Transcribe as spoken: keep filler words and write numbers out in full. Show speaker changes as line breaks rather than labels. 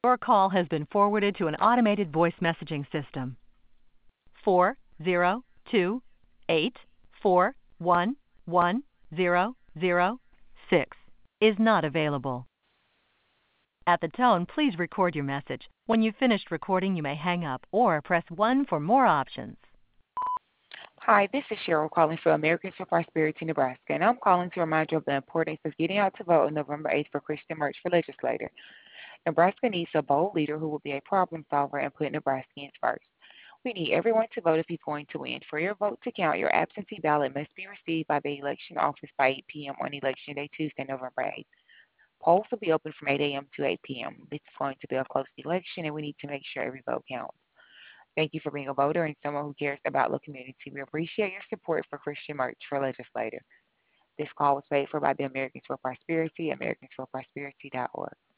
Your call has been forwarded to an automated voice messaging system. four zero two eight four one one zero zero six is not available. At the tone, please record your message. When you've finished recording, you may hang up or press one for more options.
Hi, this is Cheryl calling for Americans for Prosperity, Nebraska, and I'm calling to remind you of the importance of getting out to vote on November eighth for Christian March for Legislator. Nebraska needs a bold leader who will be a problem solver and put Nebraskans first. We need everyone to vote if he's going to win. For your vote to count, your absentee ballot must be received by the election office by eight p.m. on Election Day, Tuesday, November eighth. Polls will be open from eight a.m. to eight p.m. This is going to be a close election, and we need to make sure every vote counts. Thank you for being a voter and someone who cares about the community. We appreciate your support for Christian March for Legislator. This call was paid for by the Americans for Prosperity, americans for prosperity dot org.